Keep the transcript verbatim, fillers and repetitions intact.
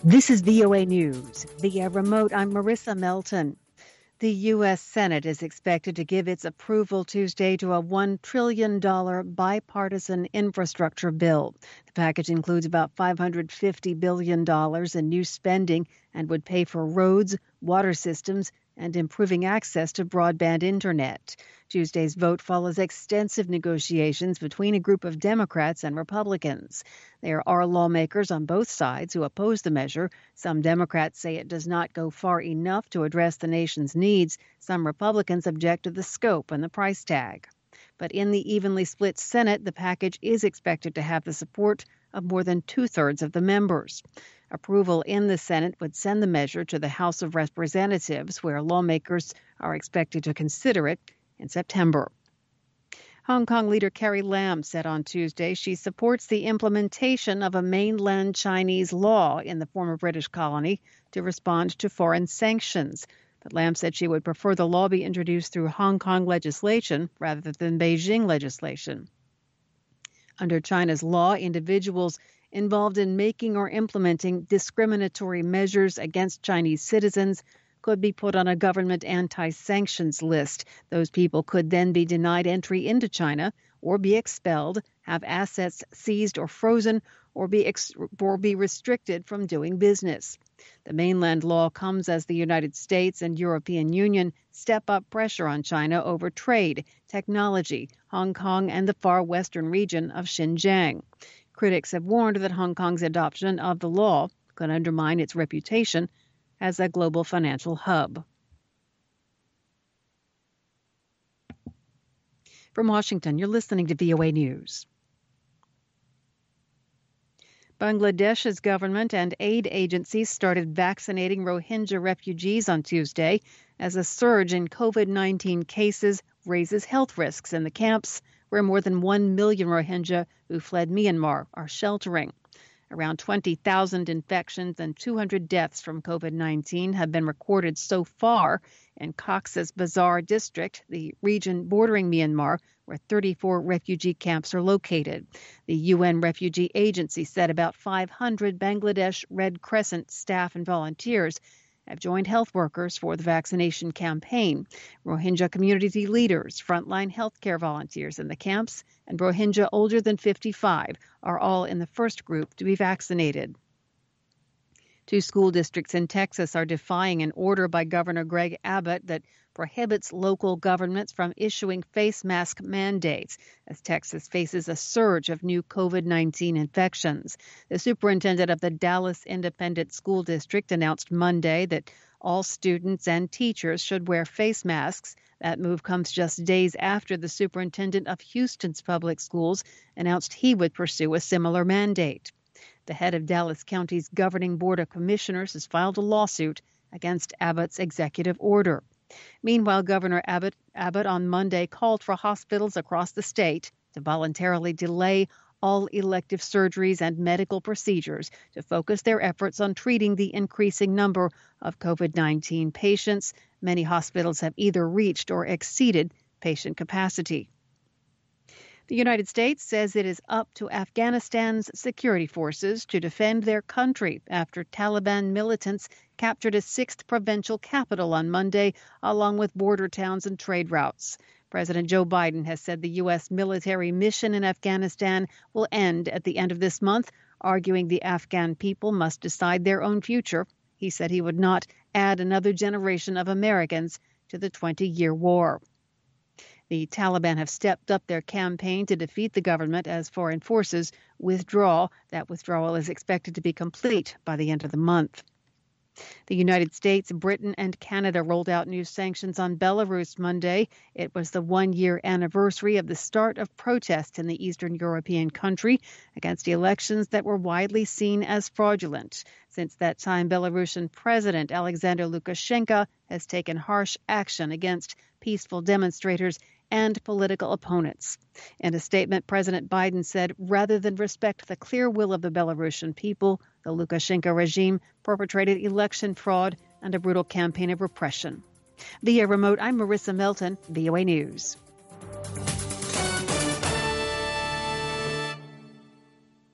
This is V O A News. Via remote, I'm Marissa Melton. The U S. Senate is expected to give its approval Tuesday to a one trillion dollars bipartisan infrastructure bill. The package includes about five hundred fifty billion dollars in new spending and would pay for roads, water systems, and improving access to broadband internet. Tuesday's vote follows extensive negotiations between a group of Democrats and Republicans. There are lawmakers on both sides who oppose the measure. Some Democrats say it does not go far enough to address the nation's needs. Some Republicans object to the scope and the price tag. But in the evenly split Senate, the package is expected to have the support of more than two-thirds of the members. Approval in the Senate would send the measure to the House of Representatives, where lawmakers are expected to consider it in September. Hong Kong leader Carrie Lam said on Tuesday she supports the implementation of a mainland Chinese law in the former British colony to respond to foreign sanctions. But Lam said she would prefer the law be introduced through Hong Kong legislation rather than Beijing legislation. Under China's law, individuals involved in making or implementing discriminatory measures against Chinese citizens could be put on a government anti-sanctions list. Those people could then be denied entry into China or be expelled, have assets seized or frozen, or be ex- or be restricted from doing business. The mainland law comes as the United States and European Union step up pressure on China over trade, technology, Hong Kong, and the far western region of Xinjiang. Critics have warned that Hong Kong's adoption of the law could undermine its reputation as a global financial hub. From Washington, you're listening to V O A News. Bangladesh's government and aid agencies started vaccinating Rohingya refugees on Tuesday as a surge in COVID nineteen cases raises health risks in the camps where more than one million Rohingya who fled Myanmar are sheltering. Around twenty thousand infections and two hundred deaths from COVID nineteen have been recorded so far in Cox's Bazar district, the region bordering Myanmar, where thirty-four refugee camps are located. The U N Refugee Agency said about five hundred Bangladesh Red Crescent staff and volunteers have joined health workers for the vaccination campaign. Rohingya community leaders, frontline healthcare volunteers in the camps, and Rohingya older than fifty-five are all in the first group to be vaccinated. Two school districts in Texas are defying an order by Governor Greg Abbott that prohibits local governments from issuing face mask mandates as Texas faces a surge of new COVID nineteen infections. The superintendent of the Dallas Independent School District announced Monday that all students and teachers should wear face masks. That move comes just days after the superintendent of Houston's public schools announced he would pursue a similar mandate. The head of Dallas County's governing board of commissioners has filed a lawsuit against Abbott's executive order. Meanwhile, Governor Abbott, Abbott on Monday called for hospitals across the state to voluntarily delay all elective surgeries and medical procedures to focus their efforts on treating the increasing number of COVID nineteen patients. Many hospitals have either reached or exceeded patient capacity. The United States says it is up to Afghanistan's security forces to defend their country after Taliban militants captured a sixth provincial capital on Monday, along with border towns and trade routes. President Joe Biden has said the U S military mission in Afghanistan will end at the end of this month, arguing the Afghan people must decide their own future. He said he would not add another generation of Americans to the twenty-year war. The Taliban have stepped up their campaign to defeat the government as foreign forces withdraw. That withdrawal is expected to be complete by the end of the month. The United States, Britain, and Canada rolled out new sanctions on Belarus Monday. It was the one-year anniversary of the start of protests in the Eastern European country against elections that were widely seen as fraudulent. Since that time, Belarusian President Alexander Lukashenko has taken harsh action against peaceful demonstrators and political opponents. In a statement, President Biden said, rather than respect the clear will of the Belarusian people, the Lukashenko regime perpetrated election fraud and a brutal campaign of repression. Via remote, I'm Marissa Melton, V O A News.